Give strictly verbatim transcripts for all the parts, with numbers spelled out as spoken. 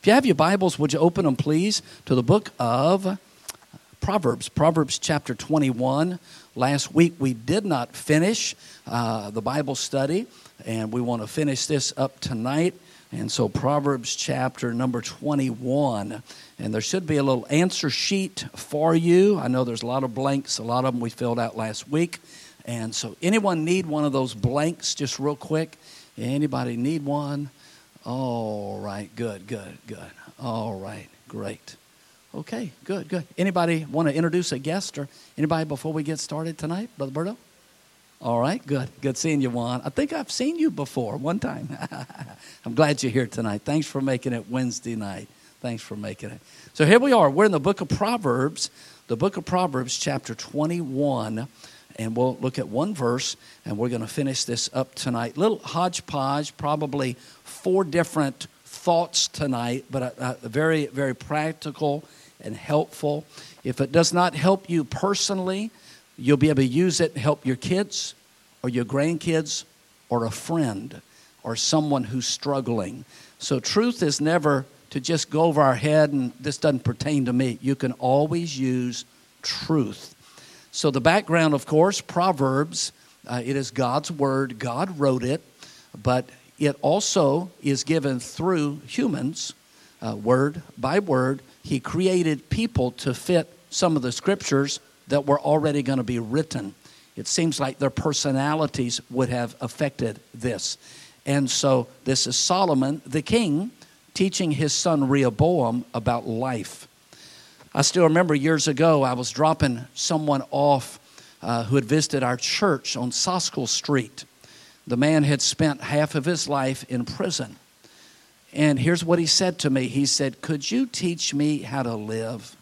If you have your Bibles, would you open them, please, to the book of Proverbs, Proverbs chapter twenty-one. Last week we did not finish uh, the Bible study, and we want to finish this up tonight. And so Proverbs chapter number twenty-one. And there should be a little answer sheet for you. I know there's a lot of blanks. A lot of them we filled out last week. And so anyone need one of those blanks just real quick? Anybody need one? All right, good, good, good. All right, great. Okay, good, good. Anybody want to introduce a guest or anybody before we get started tonight, Brother Berto? All right, good. Good seeing you, Juan. I think I've seen you before one time. I'm glad you're here tonight. Thanks for making it Wednesday night. Thanks for making it. So here we are. We're in the book of Proverbs, the book of Proverbs, chapter twenty-one. And we'll look at one verse, and we're going to finish this up tonight. Little hodgepodge, probably four different thoughts tonight, but a, a very, very practical and helpful. If it does not help you personally, you'll be able to use it to help your kids or your grandkids or a friend or someone who's struggling. So truth is never to just go over our head and this doesn't pertain to me. You can always use truth. So the background, of course, Proverbs, uh, it is God's word. God wrote it, but it also is given through humans, uh, word by word. He created people to fit some of the scriptures that were already going to be written. It seems like their personalities would have affected this. And so this is Solomon, the king, teaching his son Rehoboam about life. I still remember years ago, I was dropping someone off uh, who had visited our church on Soskell Street. The man had spent half of his life in prison. And here's what he said to me. He said, "Could you teach me how to live?"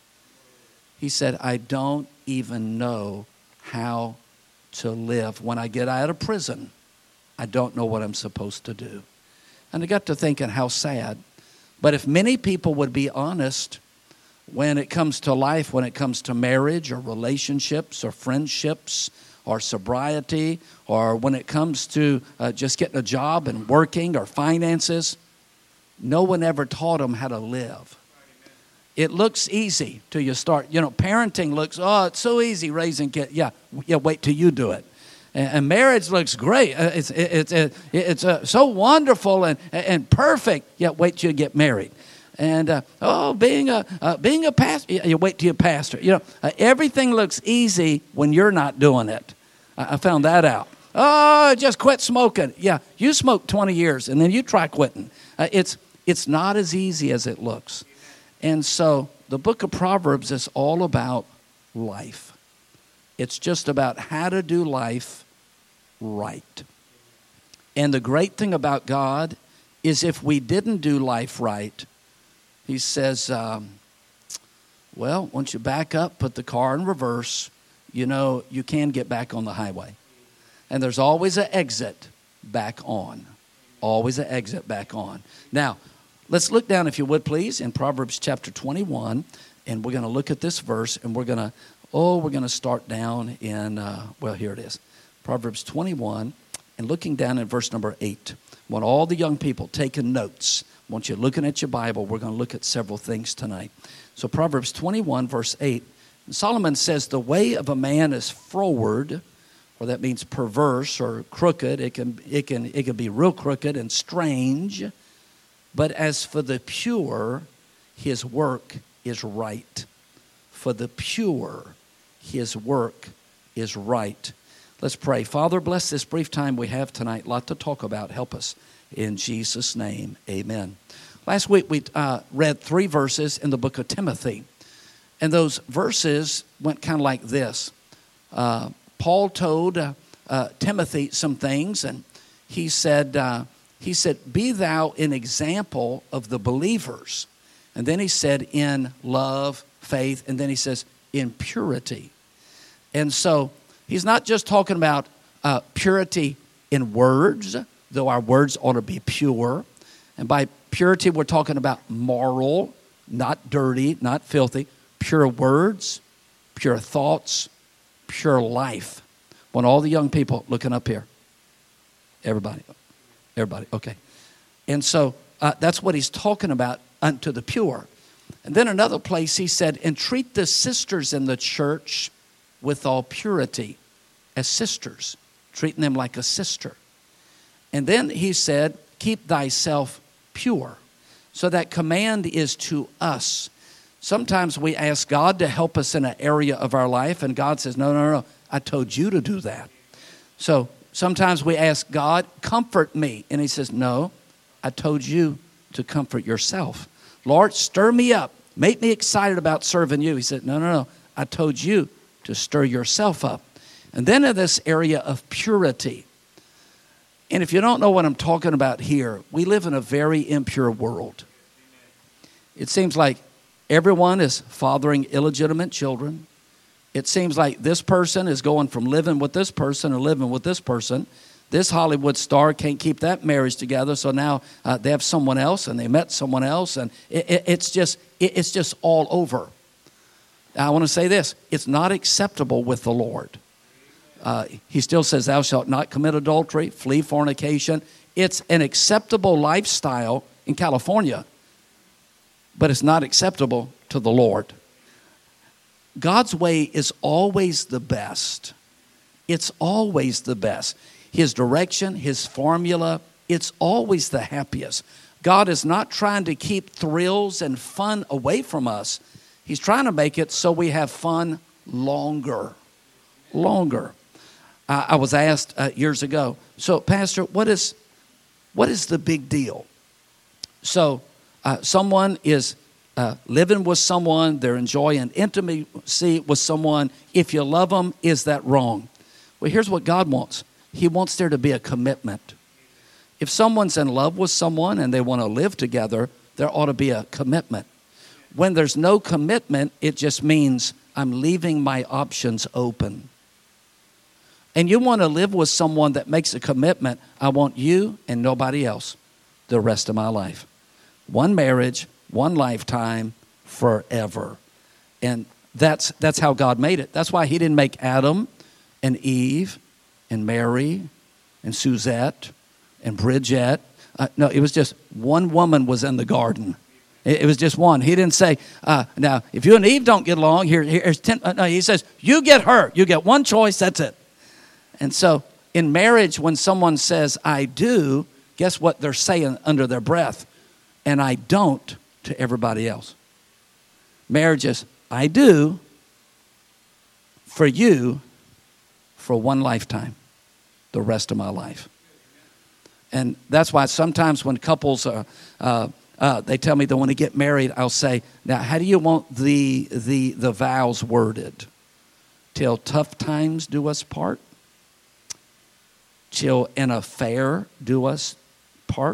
He said, "I don't even know how to live. When I get out of prison, I don't know what I'm supposed to do." And I got to thinking how sad. But if many people would be honest when it comes to life, when it comes to marriage or relationships or friendships or sobriety, or when it comes to uh, just getting a job and working or finances, no one ever taught them how to live. It looks easy till you start, you know, parenting looks, oh, it's so easy raising kids. Yeah, yeah, wait till you do it. And, and marriage looks great. Uh, it's it's it's, it's uh, so wonderful and, and perfect. Yeah, wait till you get married. And, uh, oh, being a uh, being a pastor, you wait till you're a pastor. You know, uh, everything looks easy when you're not doing it. I, I found that out. Oh, just quit smoking. Yeah, you smoked twenty years, and then you try quitting. Uh, it's it's not as easy as it looks. And so the book of Proverbs is all about life. It's just about how to do life right. And the great thing about God is if we didn't do life right, He says, um, well, once you back up, put the car in reverse, you know, you can get back on the highway. And there's always an exit back on. Always an exit back on. Now, let's look down, if you would, please, in Proverbs chapter twenty-one. And we're going to look at this verse, and we're going to, oh, we're going to start down in, uh, well, here it is. Proverbs twenty-one, and looking down in verse number eight. I want all the young people taking notes. I want you looking at your Bible. We're going to look at several things tonight. So Proverbs twenty-one, verse eight. Solomon says, "The way of a man is froward," or that means perverse or crooked. It can, it can, it can be real crooked and strange. "But as for the pure, his work is right." For the pure, his work is right. Let's pray. Father, bless this brief time we have tonight. A lot to talk about. Help us. In Jesus' name, amen. Last week we uh, read three verses in the book of Timothy. And those verses went kind of like this. Uh, Paul told uh, uh, Timothy some things, and he said, uh, he said, "Be thou an example of the believers." And then he said, "In love, faith," and then he says, "in purity." And so he's not just talking about uh, purity in words, though our words ought to be pure. And by purity, we're talking about moral, not dirty, not filthy. Pure words, pure thoughts, pure life. I want all the young people looking up here. Everybody. Everybody, okay. And so uh, that's what he's talking about unto the pure. And then another place he said, and treat the sisters in the church with all purity, as sisters, treating them like a sister. And then he said, keep thyself pure. So that command is to us. Sometimes we ask God to help us in an area of our life, and God says, no, no, no, I told you to do that. So sometimes we ask God, comfort me. And he says, no, I told you to comfort yourself. Lord, stir me up. Make me excited about serving you. He said, no, no, no, I told you to stir yourself up. And then in this area of purity, and if you don't know what I'm talking about here, we live in a very impure world. It seems like everyone is fathering illegitimate children. It seems like this person is going from living with this person and living with this person. This Hollywood star can't keep that marriage together, so now uh, they have someone else, and they met someone else, and it, it, it's just it, it's just all over. I want to say this: it's not acceptable with the Lord. Uh, he still says, "Thou shalt not commit adultery, flee fornication." It's an acceptable lifestyle in California, but it's not acceptable to the Lord. God's way is always the best. It's always the best. His direction, his formula, it's always the happiest. God is not trying to keep thrills and fun away from us. He's trying to make it so we have fun longer. Longer. Uh, I was asked uh, years ago, so Pastor, what is what is the big deal? So uh, someone is uh, living with someone, they're enjoying intimacy with someone. If you love them, is that wrong? Well, here's what God wants. He wants there to be a commitment. If someone's in love with someone and they want to live together, there ought to be a commitment. When there's no commitment, it just means I'm leaving my options open. And you want to live with someone that makes a commitment. I want you and nobody else the rest of my life. One marriage, one lifetime, forever. And that's that's how God made it. That's why he didn't make Adam and Eve and Mary and Suzette and Bridget. Uh, no, it was just one woman was in the garden. It, it was just one. He didn't say, uh, now, if you and Eve don't get along, here, here's ten. Uh, no, he says, you get her. You get one choice, that's it. And so in marriage, when someone says, I do, guess what they're saying under their breath? And I don't to everybody else. Marriage is, I do for you for one lifetime, the rest of my life. And that's why sometimes when couples, are, uh, uh, they tell me they want to get married, I'll say, now, how do you want the, the, the vows worded? Till tough times do us part? Till an affair do us part?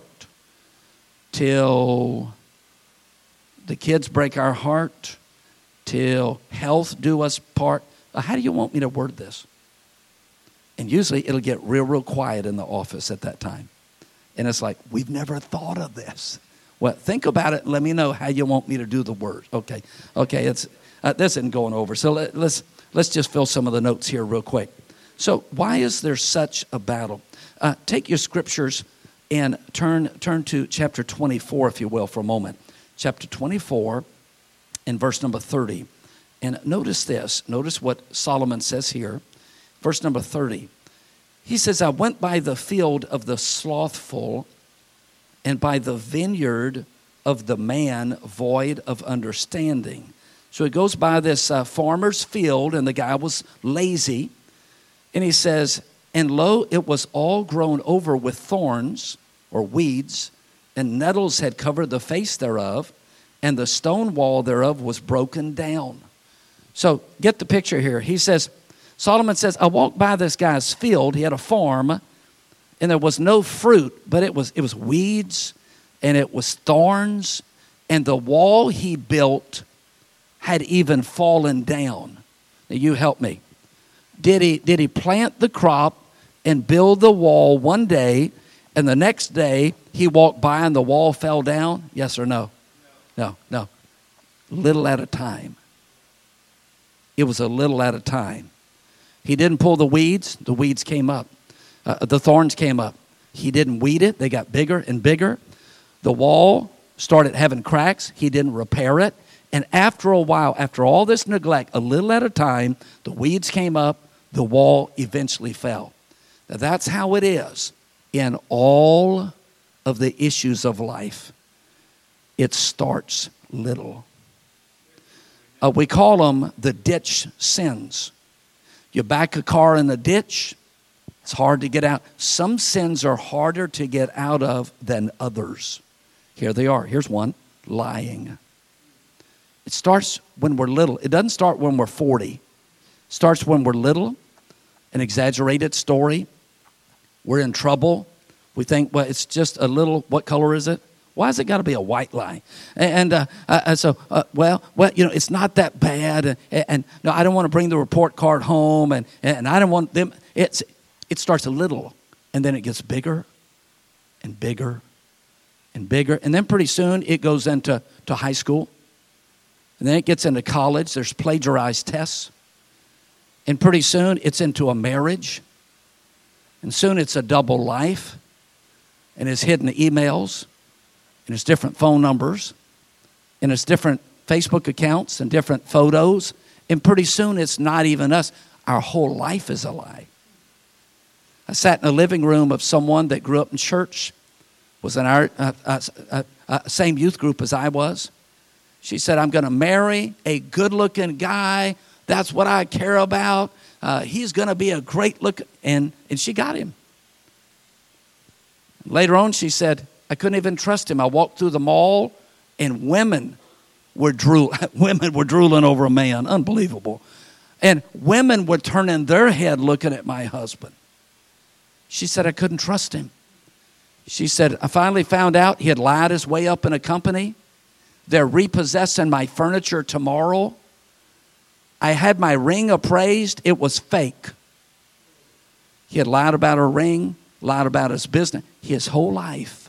Till the kids break our heart? Till health do us part? How do you want me to word this? And usually it'll get real, real quiet in the office at that time. And it's like, we've never thought of this. Well, think about it and let me know how you want me to do the word. Okay, okay, it's uh, this isn't going over. So let, let's let's just fill some of the notes here real quick. So why is there such a battle? Uh, take your scriptures and turn turn to chapter twenty-four, if you will, for a moment. Chapter twenty-four and verse number thirty. And notice this. Notice what Solomon says here. Verse number thirty. He says, I went by the field of the slothful and by the vineyard of the man void of understanding. So he goes by this uh, farmer's field, and the guy was lazy. And he says, and lo, it was all grown over with thorns or weeds, and nettles had covered the face thereof, and the stone wall thereof was broken down. So get the picture here. He says, Solomon says, I walked by this guy's field. He had a farm, and there was no fruit, but it was it was weeds, and it was thorns, and the wall he built had even fallen down. Now, you help me. Did he did he plant the crop and build the wall one day, and the next day he walked by and the wall fell down? Yes or no? No, no. Little at a time. It was a little at a time. He didn't pull the weeds. The weeds came up. Uh, the thorns came up. He didn't weed it. They got bigger and bigger. The wall started having cracks. He didn't repair it. And after a while, after all this neglect, a little at a time, the weeds came up, the wall eventually fell. Now, that's how it is in all of the issues of life. It starts little. Uh, we call them the ditch sins. You back a car in the ditch, it's hard to get out. Some sins are harder to get out of than others. Here they are. Here's one, lying. It starts when we're little. It doesn't start when we're forty. It starts when we're little, an exaggerated story. We're in trouble. We think, well, it's just a little, what color is it? Why has it got to be a white lie? And uh, uh, so, uh, well, well, you know, it's not that bad. And, and no, I don't want to bring the report card home. And, and I don't want them. It's, it starts a little, and then it gets bigger and bigger and bigger. And then pretty soon it goes into to high school. And then it gets into college. There's plagiarized tests. And pretty soon it's into a marriage. And soon it's a double life. And it's hidden emails. And it's different phone numbers. And it's different Facebook accounts and different photos. And pretty soon it's not even us. Our whole life is a lie. I sat in a living room of someone that grew up in church. Was in our uh, uh, uh, uh, same youth group as I was. She said, I'm going to marry a good-looking guy. That's what I care about. Uh, he's going to be a great look. And, and she got him. Later on, she said, I couldn't even trust him. I walked through the mall, and women were, drool- women were drooling over a man. Unbelievable. And women were turning their head looking at my husband. She said, I couldn't trust him. She said, I finally found out he had lied his way up in a company. They're repossessing my furniture tomorrow. I had my ring appraised. It was fake. He had lied about her ring, lied about his business, his whole life.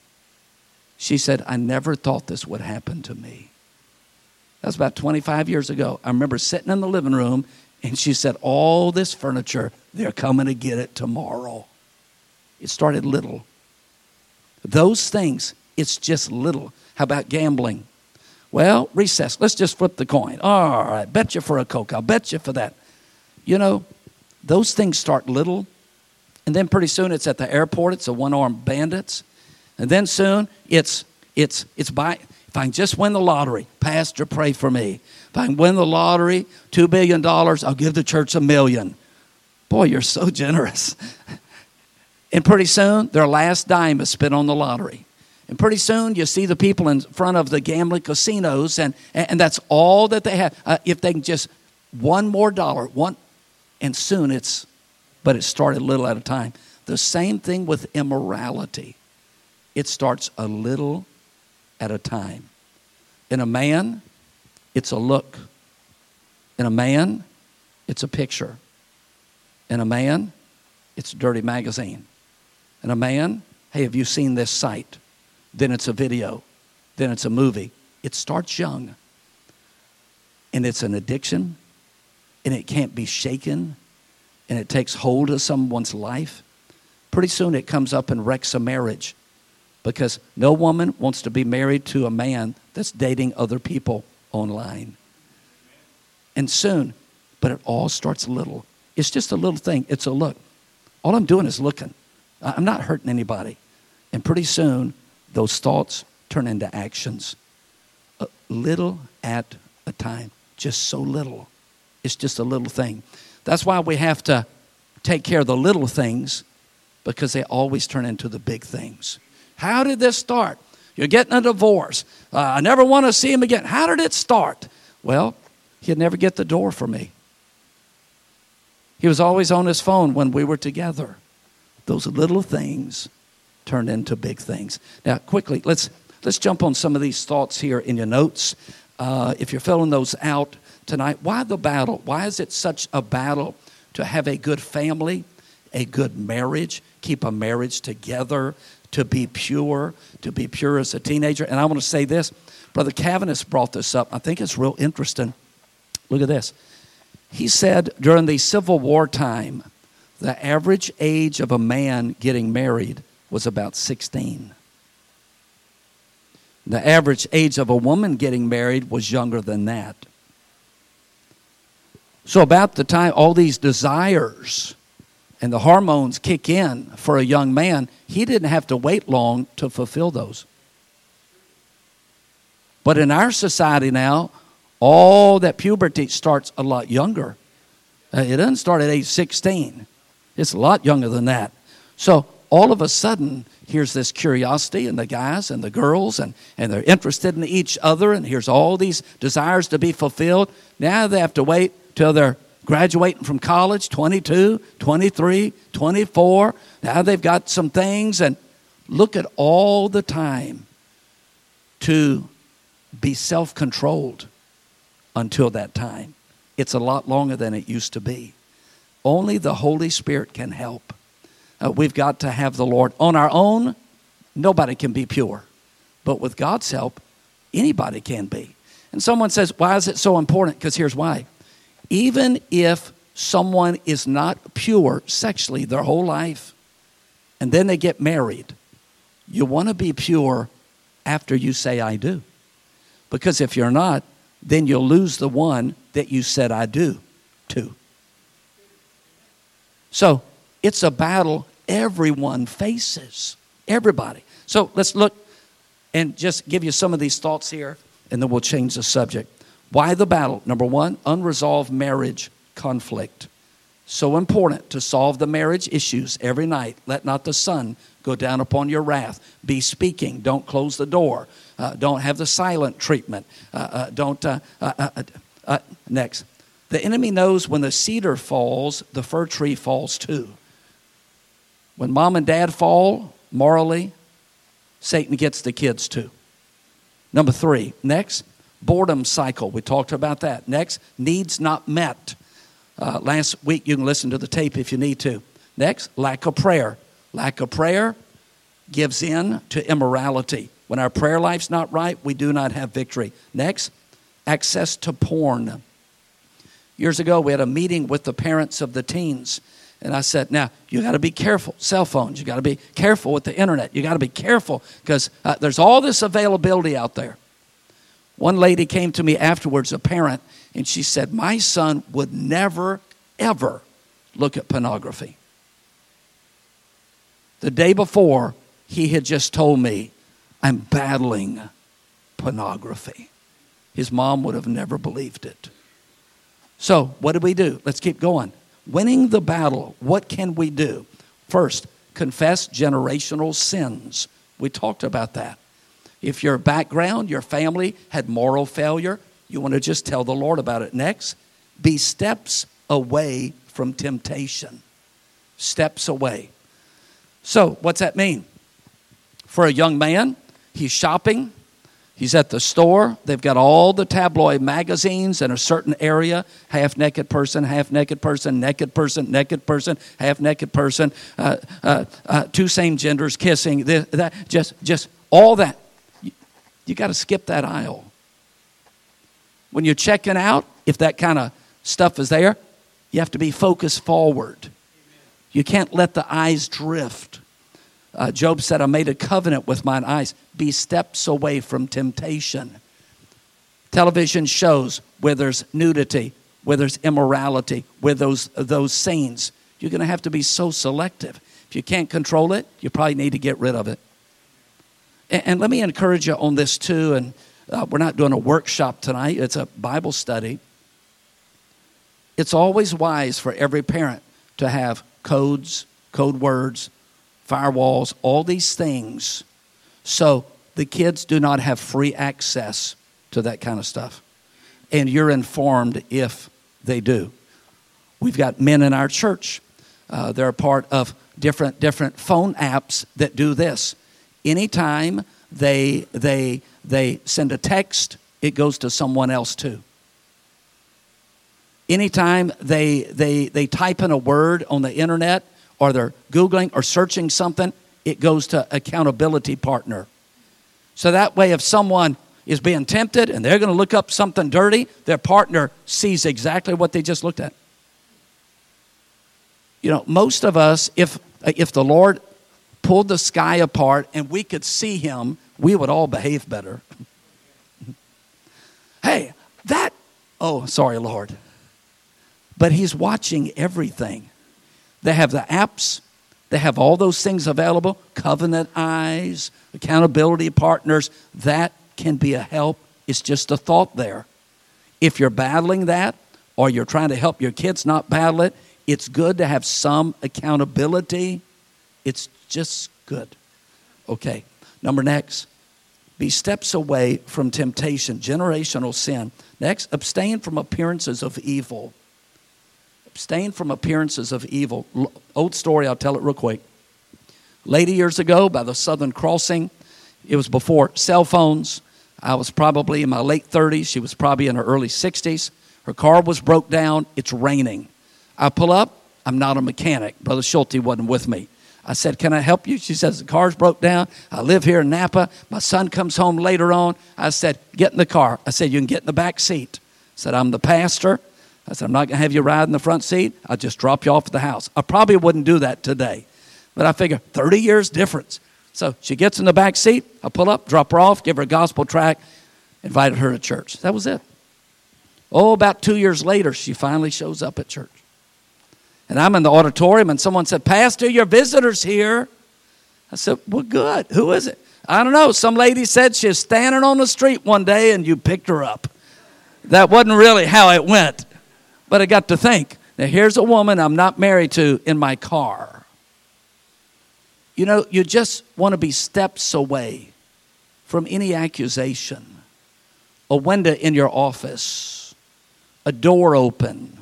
She said, I never thought this would happen to me. That was about twenty-five years ago. I remember sitting in the living room, and she said, all this furniture, they're coming to get it tomorrow. It started little. Those things, it's just little. How about gambling? Well, recess. Let's just flip the coin. All right, bet you for a Coke. I'll bet you for that. You know, those things start little, and then pretty soon it's at the airport. It's a one-armed bandits. And then soon it's it's it's by if I can just win the lottery, Pastor, pray for me. If I can win the lottery, two billion dollars, I'll give the church a million. Boy, you're so generous. And pretty soon their last dime is spent on the lottery. And pretty soon you see the people in front of the gambling casinos, and, and that's all that they have. Uh, if they can just one more dollar, one, and soon it's, but it started little at a time. The same thing with immorality. It starts a little at a time. In a man, it's a look. In a man, it's a picture. In a man, it's a dirty magazine. In a man, hey, have you seen this site? Then it's a video. Then it's a movie. It starts young. And it's an addiction. And it can't be shaken. And it takes hold of someone's life. Pretty soon it comes up and wrecks a marriage. Because no woman wants to be married to a man that's dating other people online. And soon, but it all starts little. It's just a little thing. It's a look. All I'm doing is looking. I'm not hurting anybody. And pretty soon, those thoughts turn into actions. A little at a time. Just so little. It's just a little thing. That's why we have to take care of the little things, because they always turn into the big things. How did this start? You're getting a divorce. Uh, I never want to see him again. How did it start? Well, he'd never get the door for me. He was always on his phone when we were together. Those little things turned into big things. Now, quickly, let's let's jump on some of these thoughts here in your notes. Uh, if you're filling those out tonight, why the battle? Why is it such a battle to have a good family, a good marriage, keep a marriage together, to be pure, to be pure as a teenager? And I want to say this. Brother Cavaness brought this up. I think it's real interesting. Look at this. He said during the Civil War time, the average age of a man getting married was about sixteen. The average age of a woman getting married was younger than that. So about the time all these desires and the hormones kick in for a young man, he didn't have to wait long to fulfill those. But in our society now, all that puberty starts a lot younger. Uh, it doesn't start at age sixteen. It's a lot younger than that. So all of a sudden, here's this curiosity in the guys and the girls, and, and they're interested in each other, and here's all these desires to be fulfilled. Now they have to wait till they're graduating from college, twenty-two, twenty-three, twenty-four. Now they've got some things, and look at all the time to be self-controlled until that time. It's a lot longer than it used to be. Only the Holy Spirit can help. Uh, we've got to have the Lord. On our own, nobody can be pure. But with God's help, anybody can be. And someone says, why is it so important? Because here's why. Even if someone is not pure sexually their whole life, and then they get married, you want to be pure after you say, I do. Because if you're not, then you'll lose the one that you said I do to. So it's a battle everyone faces. Everybody. So let's look and just give you some of these thoughts here, and then we'll change the subject. Why the battle? Number one, unresolved marriage conflict. So important to solve the marriage issues every night. Let not the sun go down upon your wrath. Be speaking. Don't close the door. Uh, don't have the silent treatment. Uh, uh, don't. Uh, uh, uh, uh, next. The enemy knows when the cedar falls, the fir tree falls too. When mom and dad fall morally, Satan gets the kids too. Number three. Next. Boredom cycle. We talked about that. Next. Needs not met. Uh, last week, you can listen to the tape if you need to. Next, lack of prayer. Lack of prayer gives in to immorality. When our prayer life's not right, we do not have victory. Next, access to porn. Years ago, we had a meeting with the parents of the teens. And I said, now, you got to be careful. Cell phones, you got to be careful with the internet. You got to be careful because uh, there's all this availability out there. One lady came to me afterwards, a parent, and she said, my son would never, ever look at pornography. The day before, he had just told me, I'm battling pornography. His mom would have never believed it. So, what do we do? Let's keep going. Winning the battle, what can we do? First, confess generational sins. We talked about that. If your background, your family had moral failure, you want to just tell the Lord about it. Next, be steps away from temptation. Steps away. So, what's that mean? For a young man, he's shopping. He's at the store. They've got all the tabloid magazines in a certain area. Half-naked person, half-naked person, naked person, naked person, half-naked person. Uh, uh, uh, two same genders kissing. This, that, just, just all that. You, you got to skip that aisle. When you're checking out, if that kind of stuff is there, you have to be focused forward. You can't let the eyes drift. Uh, Job said, I made a covenant with mine eyes. Be steps away from temptation. Television shows where there's nudity, where there's immorality, where those, those scenes. You're going to have to be so selective. If you can't control it, you probably need to get rid of it. And, and let me encourage you on this too. And uh, we're not doing a workshop tonight. It's a Bible study. It's always wise for every parent to have codes, code words, firewalls, all these things, so the kids do not have free access to that kind of stuff. And you're informed if they do. We've got men in our church. Uh, they're a part of different different phone apps that do this. Anytime they they they send a text, it goes to someone else too. Anytime they they they type in a word on the internet, or they're Googling or searching something, it goes to accountability partner. So that way, if someone is being tempted and they're going to look up something dirty, their partner sees exactly what they just looked at. You know, most of us, if if the Lord pulled the sky apart and we could see him, we would all behave better. Hey, that, oh, sorry, Lord. But he's watching everything. They have the apps. They have all those things available. Covenant Eyes, accountability partners. That can be a help. It's just a thought there. If you're battling that, or you're trying to help your kids not battle it, it's good to have some accountability. It's just good. Okay, number next. Be steps away from temptation, generational sin. Next, abstain from appearances of evil. Abstain from appearances of evil. Old story, I'll tell it real quick. Lady years ago by the Southern Crossing, it was before cell phones. I was probably in my late thirties. She was probably in her early sixties. Her car was broke down. It's raining. I pull up. I'm not a mechanic. Brother Schulte wasn't with me. I said, can I help you? She says, the car's broke down. I live here in Napa. My son comes home later on. I said, get in the car. I said, you can get in the back seat. I said, I'm the pastor. I said, I'm not going to have you ride in the front seat. I'll just drop you off at the house. I probably wouldn't do that today. But I figure thirty years difference. So she gets in the back seat. I pull up, drop her off, give her a gospel tract, invited her to church. That was it. Oh, about two years later, she finally shows up at church. And I'm in the auditorium, and someone said, Pastor, your visitor's here. I said, well, good. Who is it? I don't know. Some lady said she was standing on the street one day, and you picked her up. That wasn't really how it went. But I got to think, now here's a woman I'm not married to in my car. You know, you just want to be steps away from any accusation. A window in your office. A door open.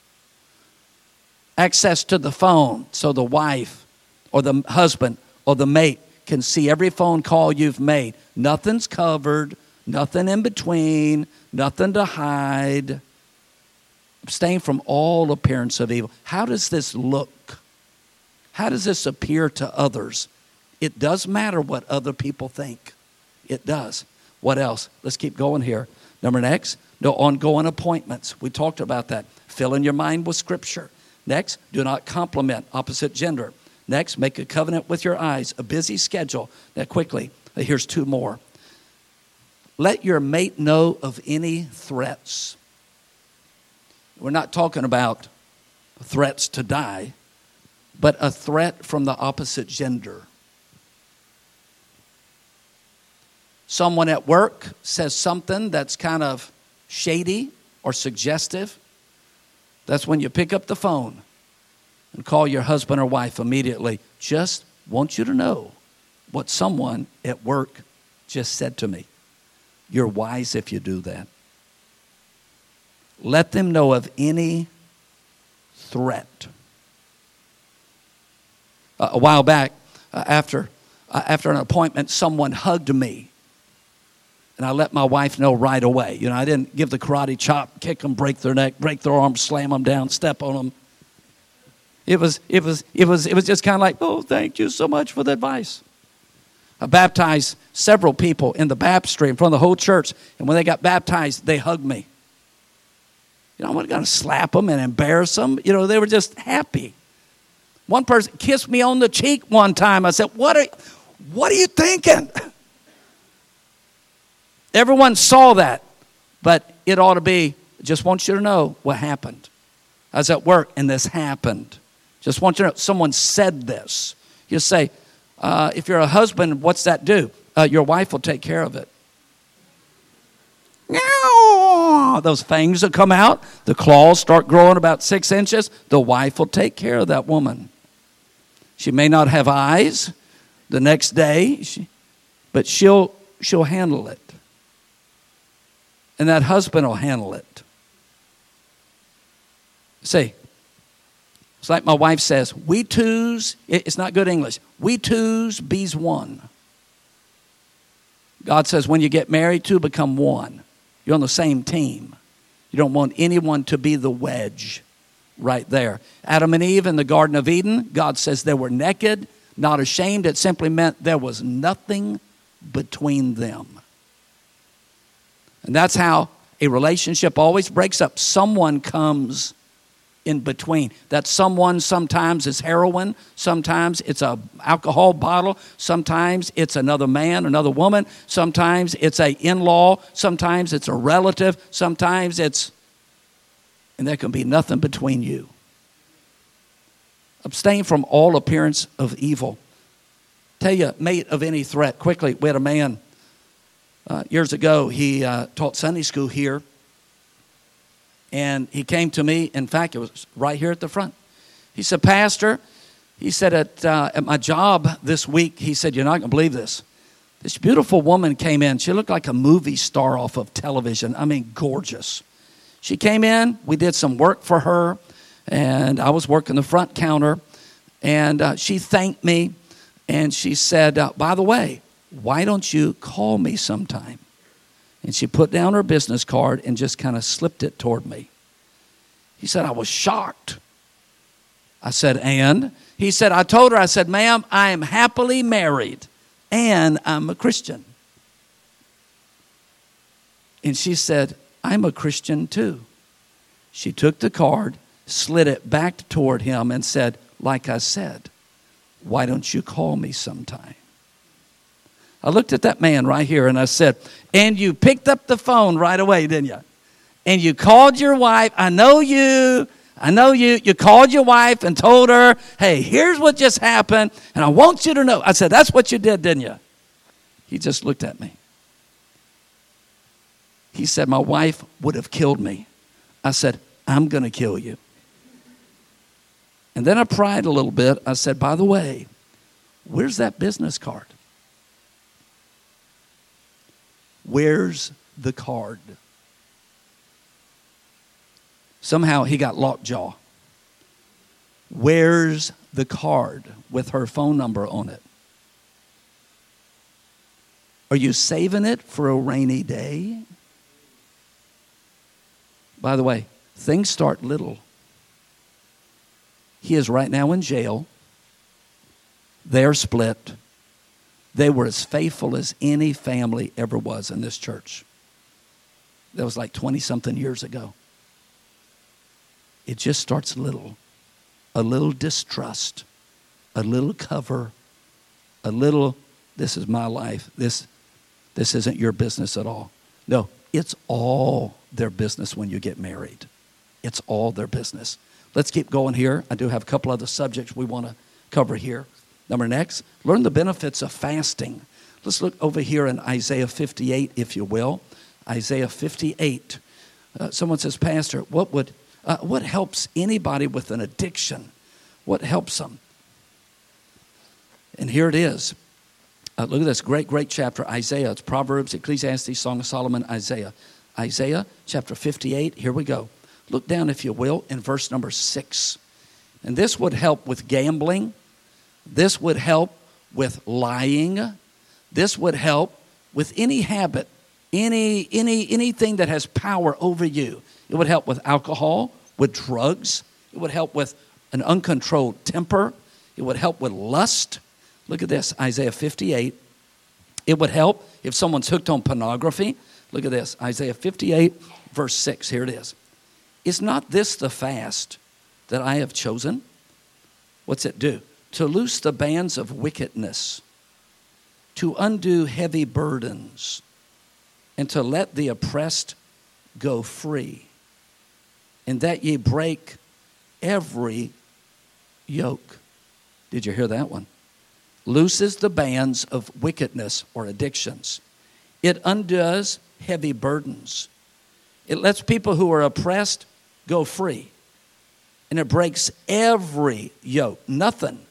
Access to the phone so the wife or the husband or the mate can see every phone call you've made. Nothing's covered, nothing in between, nothing to hide. Abstain from all appearance of evil. How does this look? How does this appear to others? It does matter what other people think. It does. What else? Let's keep going here. Number next, no ongoing appointments. We talked about that. Filling your mind with Scripture. Next, do not compliment opposite gender. Next, make a covenant with your eyes, a busy schedule. Now, quickly, here's two more. Let your mate know of any threats. We're not talking about threats to die, but a threat from the opposite gender. Someone at work says something that's kind of shady or suggestive. That's when you pick up the phone and call your husband or wife immediately. Just want you to know what someone at work just said to me. You're wise if you do that. Let them know of any threat. Uh, a while back, uh, after uh, after an appointment, someone hugged me. And I let my wife know right away. You know, I didn't give the karate chop, kick them, break their neck, break their arms, slam them down, step on them. It was, it was, it was, it was just kind of like, oh, thank you so much for the advice. I baptized several people in the baptistry in front of the whole church, and when they got baptized, they hugged me. You know, I wasn't going to slap them and embarrass them. You know, they were just happy. One person kissed me on the cheek one time. I said, "What are, what are you thinking?" Everyone saw that, but it ought to be, just want you to know what happened. I was at work and this happened. Just want you to know, someone said this. You say, uh, if you're a husband, what's that do? Uh, your wife will take care of it. Those fangs will come out. The claws start growing about six inches. The wife will take care of that woman. She may not have eyes the next day, she, but she'll she'll handle it. And that husband will handle it. See, it's like my wife says, we twos, it's not good English, we twos, bees one. God says when you get married, two become one. You're on the same team. You don't want anyone to be the wedge right there. Adam and Eve in the Garden of Eden, God says they were naked, not ashamed. It simply meant there was nothing between them. And that's how a relationship always breaks up. Someone comes in between. That someone sometimes is heroin, sometimes it's a alcohol bottle, sometimes it's another man, another woman, sometimes it's a in-law, sometimes it's a relative, sometimes it's, and there can be nothing between you. Abstain from all appearance of evil. Tell you, mate of any threat. Quickly, we had a man uh, years ago, he uh, taught Sunday school here. And he came to me, in fact, it was right here at the front. He said, Pastor, he said, at, uh, at my job this week, he said, you're not going to believe this. This beautiful woman came in. She looked like a movie star off of television. I mean, gorgeous. She came in. We did some work for her. And I was working the front counter. And uh, she thanked me. And she said, uh, by the way, why don't you call me sometime? And she put down her business card and just kind of slipped it toward me. He said, I was shocked. I said, and? He said, I told her, I said, ma'am, I am happily married and I'm a Christian. And she said, I'm a Christian too. She took the card, slid it back toward him and said, like I said, why don't you call me sometime? I looked at that man right here and I said, and you picked up the phone right away, didn't you? And you called your wife. I know you. I know you. You called your wife and told her, hey, here's what just happened. And I want you to know. I said, that's what you did, didn't you? He just looked at me. He said, my wife would have killed me. I said, I'm going to kill you. And then I pried a little bit. I said, by the way, where's that business card? Where's the card? Somehow he got lockjaw. Where's the card with her phone number on it? Are you saving it for a rainy day? By the way, things start little. He is right now in jail. They're split. They were as faithful as any family ever was in this church. That was like twenty-something years ago. It just starts little. A little distrust. A little cover. A little, this is my life. This, this isn't your business at all. No, it's all their business when you get married. It's all their business. Let's keep going here. I do have a couple other subjects we want to cover here. Number next, learn the benefits of fasting. Let's look over here in Isaiah fifty-eight, if you will. Isaiah fifty-eight. Uh, someone says, Pastor, what would uh, what helps anybody with an addiction? What helps them? And here it is. Uh, look at this great, great chapter, Isaiah. It's Proverbs, Ecclesiastes, Song of Solomon, Isaiah. Isaiah chapter fifty-eight. Here we go. Look down, if you will, in verse number six. And this would help with gambling. This would help with lying. This would help with any habit, any any anything that has power over you. It would help with alcohol, with drugs. It would help with an uncontrolled temper. It would help with lust. Look at this, Isaiah fifty-eight. It would help if someone's hooked on pornography. Look at this, Isaiah fifty-eight, verse six. Here it is. Is not this the fast that I have chosen? What's it do? To loose the bands of wickedness, to undo heavy burdens, and to let the oppressed go free, and that ye break every yoke. Did you hear that one? Looses the bands of wickedness or addictions. It undoes heavy burdens. It lets people who are oppressed go free. And it breaks every yoke. Nothing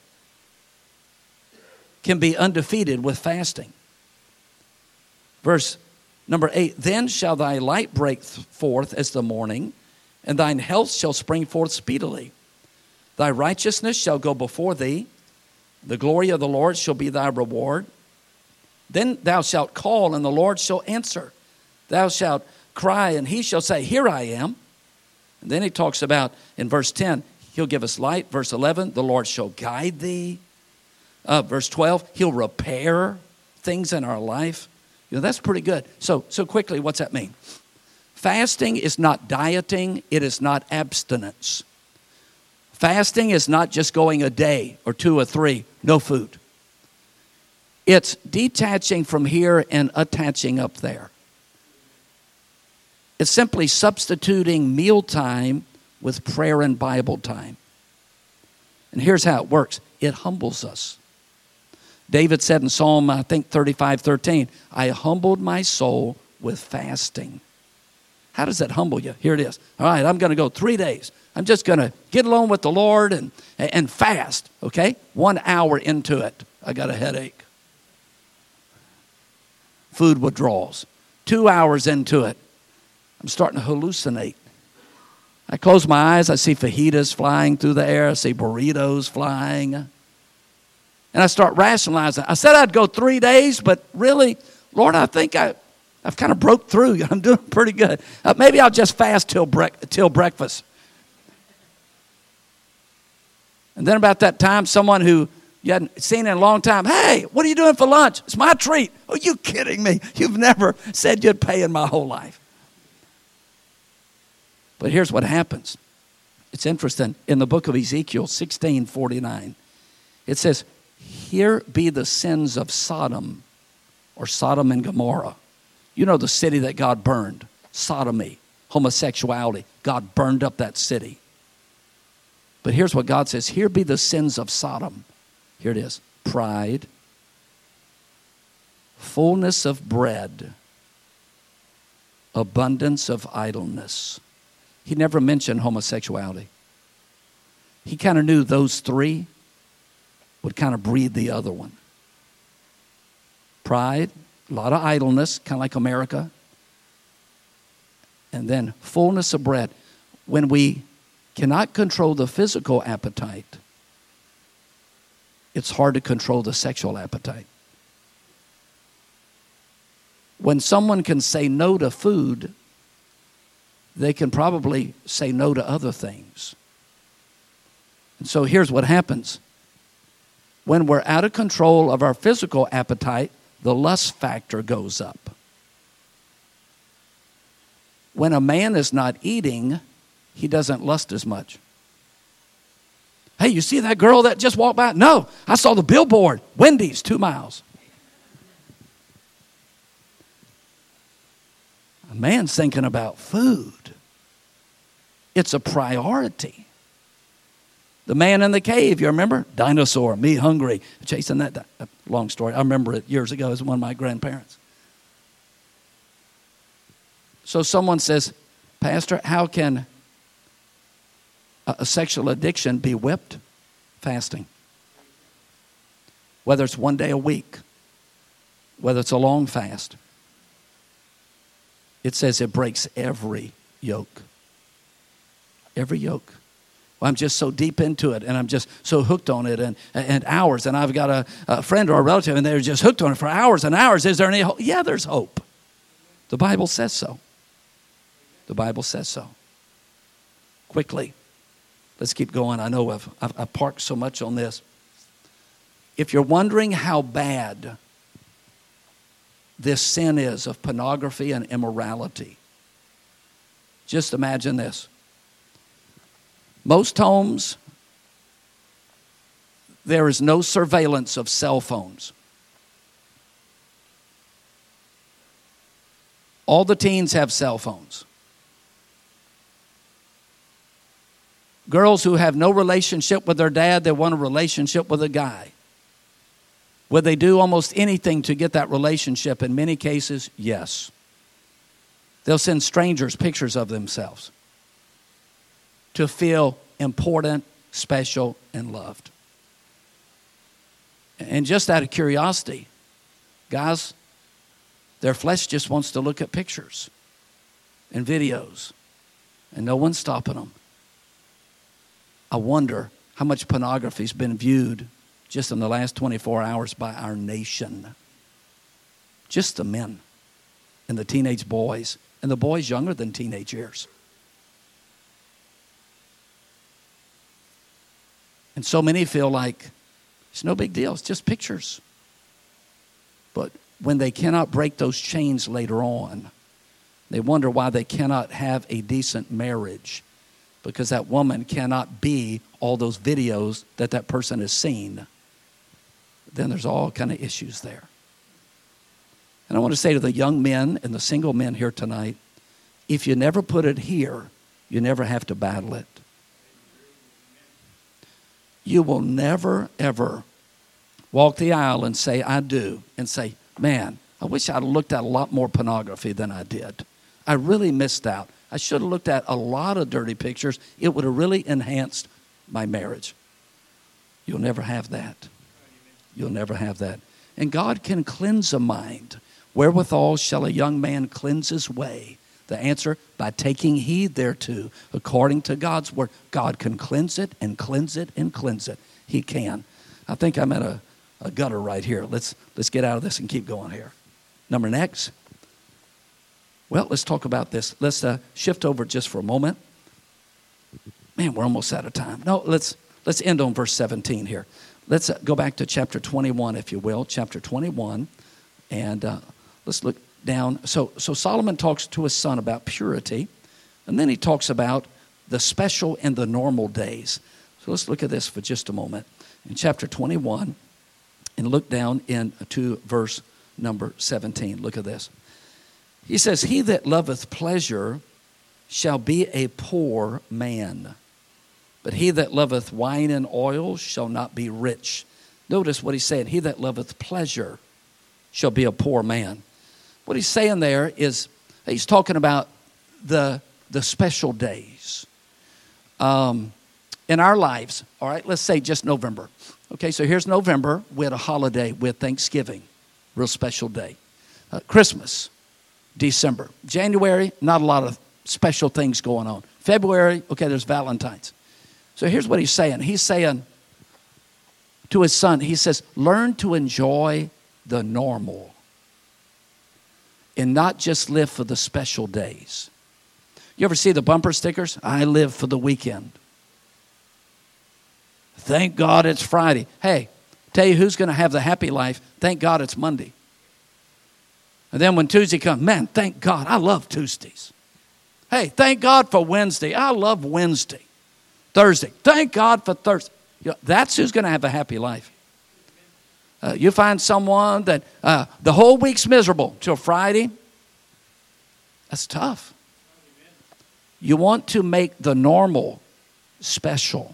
can be undefeated with fasting. Verse number eight, then shall thy light break forth as the morning, and thine health shall spring forth speedily. Thy righteousness shall go before thee. The glory of the Lord shall be thy reward. Then thou shalt call, and the Lord shall answer. Thou shalt cry, and he shall say, here I am. And then he talks about, in verse ten, he'll give us light. Verse eleven, the Lord shall guide thee. Uh, verse twelve, he'll repair things in our life. You know, that's pretty good. So, so quickly, what's that mean? Fasting is not dieting. It is not abstinence. Fasting is not just going a day or two or three, no food. It's detaching from here and attaching up there. It's simply substituting mealtime with prayer and Bible time. And here's how it works. It humbles us. David said in Psalm, I think thirty-five thirteen, I humbled my soul with fasting. How does that humble you? Here it is. All right, I'm going to go three days. I'm just going to get alone with the Lord and, and fast, okay? One hour into it, I got a headache. Food withdrawals. Two hours into it, I'm starting to hallucinate. I close my eyes, I see fajitas flying through the air, I see burritos flying. And I start rationalizing. I said I'd go three days, but really, Lord, I think I, I've kind of broke through. I'm doing pretty good. Uh, maybe I'll just fast till, bre- till breakfast. And then about that time, someone who you hadn't seen in a long time, hey, what are you doing for lunch? It's my treat. Are you kidding me? You've never said you'd pay in my whole life. But here's what happens. It's interesting. In the book of Ezekiel sixteen forty-nine, it says, here be the sins of Sodom, or Sodom and Gomorrah. You know the city that God burned. Sodomy, homosexuality. God burned up that city. But here's what God says. Here be the sins of Sodom. Here it is. Pride, fullness of bread, abundance of idleness. He never mentioned homosexuality. He kind of knew those three would kind of breed the other one. Pride, a lot of idleness, kind of like America. And then fullness of bread. When we cannot control the physical appetite, it's hard to control the sexual appetite. When someone can say no to food, they can probably say no to other things. And so here's what happens. When we're out of control of our physical appetite, the lust factor goes up. When a man is not eating, he doesn't lust as much. Hey, you see that girl that just walked by? No, I saw the billboard. Wendy's, two miles. A man's thinking about food. It's a priority. The man in the cave, you remember? Dinosaur, me hungry, chasing that. Long story. I remember it years ago as one of my grandparents. So someone says, Pastor, how can a, a sexual addiction be whipped? Fasting. Whether it's one day a week, whether it's a long fast. It says it breaks every yoke. Every yoke. Well, I'm just so deep into it, and I'm just so hooked on it, and, and hours, and I've got a, a friend or a relative, and they're just hooked on it for hours and hours. Is there any hope? Yeah, there's hope. The Bible says so. The Bible says so. Quickly, let's keep going. I know I've, I've, I've parked so much on this. If you're wondering how bad this sin is of pornography and immorality, just imagine this. Most homes, there is no surveillance of cell phones. All the teens have cell phones. Girls who have no relationship with their dad, they want a relationship with a guy. Would they do almost anything to get that relationship? In many cases, yes. They'll send strangers pictures of themselves to feel important, special, and loved. And just out of curiosity, guys, their flesh just wants to look at pictures and videos, and no one's stopping them. I wonder how much pornography has been viewed just in the last twenty-four hours by our nation. Just the men and the teenage boys, and the boys younger than teenage years. And so many feel like it's no big deal. It's just pictures. But when they cannot break those chains later on, they wonder why they cannot have a decent marriage. because that woman cannot be all those videos that that person has seen, then there's all kind of issues there. And I want to say to the young men and the single men here tonight, if you never put it here, you never have to battle it. You will never, ever walk the aisle and say, I do, and say, man, I wish I'd looked at a lot more pornography than I did. I really missed out. I should have looked at a lot of dirty pictures. It would have really enhanced my marriage. You'll never have that. You'll never have that. And God can cleanse a mind. Wherewithal shall a young man cleanse his way? The answer, by taking heed thereto, according to God's word. God can cleanse it and cleanse it and cleanse it. He can. I think I'm at a, a gutter right here. Let's, let's get out of this and keep going here. Number next. Well, let's talk about this. Let's uh, shift over just for a moment. Man, we're almost out of time. No, let's let's end on verse seventeen here. Let's uh, go back to chapter twenty-one, if you will. Chapter twenty-one. And uh, let's look down. So, so Solomon talks to his son about purity. And then he talks about the special and the normal days. So let's look at this for just a moment. In chapter twenty-one, and look down into verse number seventeen. Look at this. He says, he that loveth pleasure shall be a poor man, but he that loveth wine and oil shall not be rich. Notice what he's saying. He that loveth pleasure shall be a poor man. What he's saying there is he's talking about the, the special days. Um, in our lives, all right, let's say just November. Okay, so here's November. We had a holiday with Thanksgiving, real special day. Uh, Christmas. December. January, not a lot of special things going on. February, okay, there's Valentine's. So here's what he's saying. He's saying to his son, he says, learn to enjoy the normal and not just live for the special days. You ever see the bumper stickers? I live for the weekend. Thank God it's Friday. Hey, tell you who's going to have the happy life. Thank God it's Monday. And then when Tuesday comes, man, thank God, I love Tuesdays. Hey, thank God for Wednesday. I love Wednesday. Thursday, thank God for Thursday. You know, that's who's going to have a happy life. Uh, you find someone that uh, the whole week's miserable till Friday. That's tough. You want to make the normal special.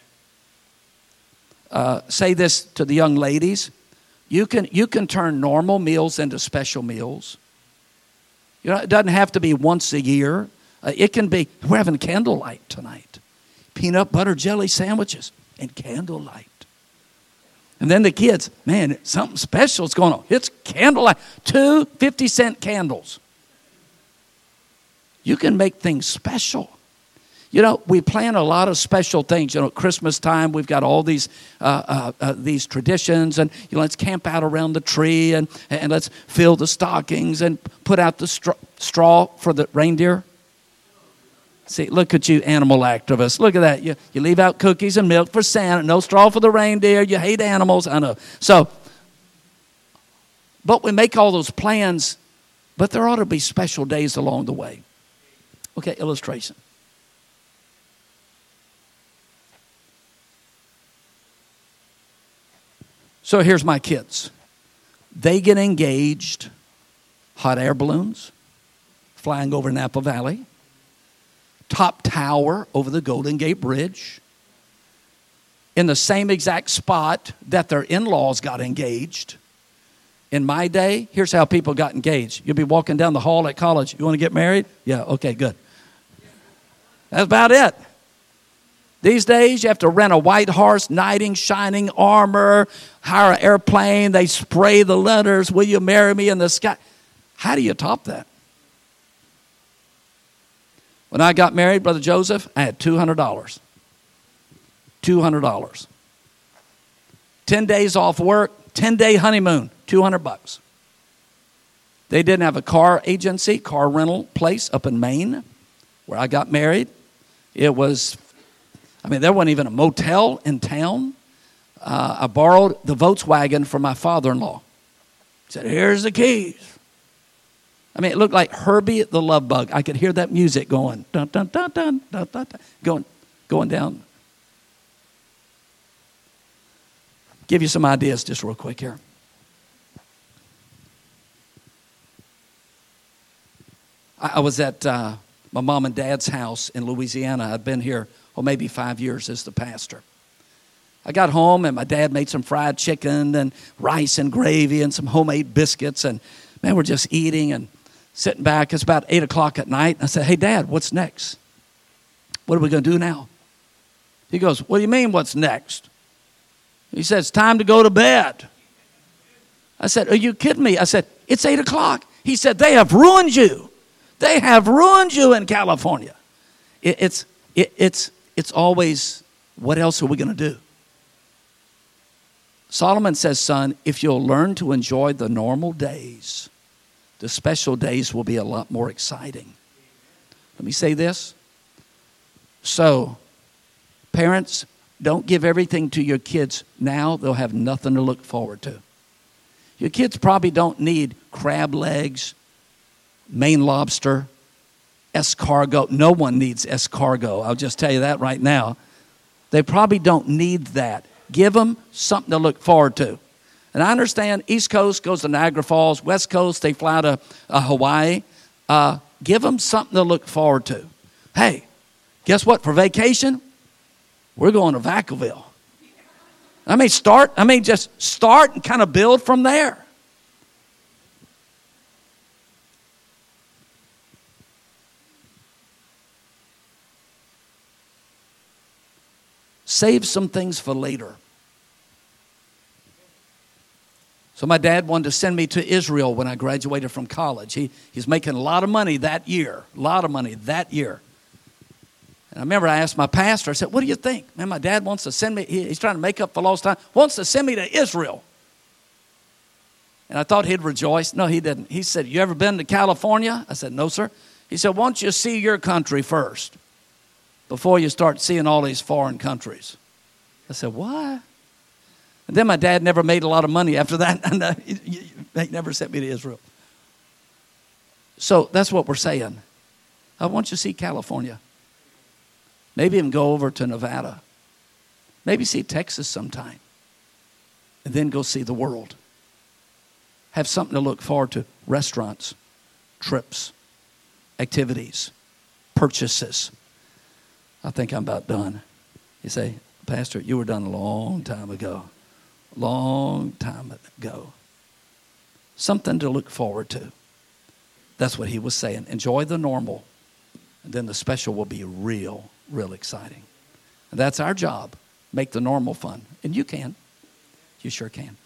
Uh, say this to the young ladies. You can you can turn normal meals into special meals. You know, it doesn't have to be once a year. Uh, it can be, we're having candlelight tonight. Peanut butter jelly sandwiches and candlelight. And then the kids, man, something special is going on. It's candlelight. Two fifty-cent candles. You can make things special. You know, we plan a lot of special things. You know, at Christmas time, we've got all these uh, uh, uh, these traditions, and you know, let's camp out around the tree, and and let's fill the stockings and put out the straw, straw for the reindeer. See, look at you, animal activists. Look at that. You you leave out cookies and milk for Santa, no straw for the reindeer. You hate animals, I know. So, but we make all those plans, but there ought to be special days along the way. Okay, illustration. So here's my kids. They get engaged, hot air balloons, flying over Napa Valley, top tower over the Golden Gate Bridge, in the same exact spot that their in-laws got engaged. In my day, here's how people got engaged. You'll be walking down the hall at college. You want to get married? Yeah, okay, good. That's about it. These days, you have to rent a white horse, knight in shining armor, hire an airplane. They spray the letters, will you marry me in the sky? How do you top that? When I got married, Brother Joseph, I had two hundred dollars. two hundred dollars. ten days off work, ten-day honeymoon, two hundred bucks. They didn't have a car agency, car rental place up in Maine where I got married. It was, I mean, there wasn't even a motel in town. Uh, I borrowed the Volkswagen from my father-in-law. He said, here's the keys. I mean, it looked like Herbie the Love Bug. I could hear that music going, dun, dun, dun, dun, dun, dun, dun, going, going down. Give you some ideas just real quick here. I, I was at uh, my mom and dad's house in Louisiana. I'd been here, well, maybe five years as the pastor. I got home, and my dad made some fried chicken and rice and gravy and some homemade biscuits. And, man, we're just eating and sitting back. It's about eight o'clock at night. I said, hey, Dad, what's next? What are we going to do now? He goes, what do you mean, what's next? He said, it's time to go to bed. I said, are you kidding me? I said, it's eight o'clock. He said, they have ruined you. They have ruined you in California. It, it's, it, it's, it's always, what else are we going to do? Solomon says, son, if you'll learn to enjoy the normal days, the special days will be a lot more exciting. Let me say this. So, parents, don't give everything to your kids now. They'll have nothing to look forward to. Your kids probably don't need crab legs, Maine lobster, escargot. No one needs escargot. I'll just tell you that right now. They probably don't need that. Give them something to look forward to. And I understand East Coast goes to Niagara Falls. West Coast, they fly to uh, Hawaii. Uh, give them something to look forward to. Hey, guess what? For vacation, we're going to Vacaville. I mean, start, I mean, just start and kind of build from there. Save some things for later. So my dad wanted to send me to Israel when I graduated from college. He, he's making a lot of money that year, a lot of money that year. And I remember I asked my pastor, I said, what do you think? Man, my dad wants to send me, he, he's trying to make up for lost time, wants to send me to Israel. And I thought he'd rejoice. No, he didn't. He said, you ever been to California? I said, no, sir. He said, why don't you see your country first before you start seeing all these foreign countries? I said, what? And then my dad never made a lot of money after that. And uh, he, he never sent me to Israel. So that's what we're saying. I want you to see California. Maybe even go over to Nevada. Maybe see Texas sometime. And then go see the world. Have something to look forward to. Restaurants, trips, activities, purchases. I think I'm about done. You say, Pastor, you were done a long time ago. Long time ago. Something to look forward to. That's what he was saying. Enjoy the normal. And then the special will be real, real exciting. And that's our job. Make the normal fun. And you can. You sure can.